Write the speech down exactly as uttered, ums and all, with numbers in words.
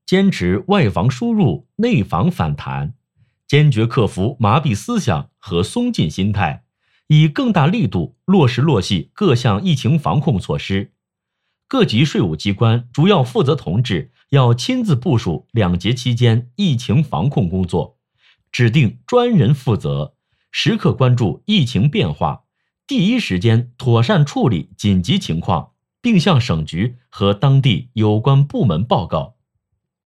坚持外防输入、内防反弹，坚决克服麻痹思想和松劲心态，以更大力度落实落细各项疫情防控措施。各级税务机关主要负责同志要亲自部署两节期间疫情防控工作，指定专人负责，时刻关注疫情变化，第一时间妥善处理紧急情况，并向省局和当地有关部门报告。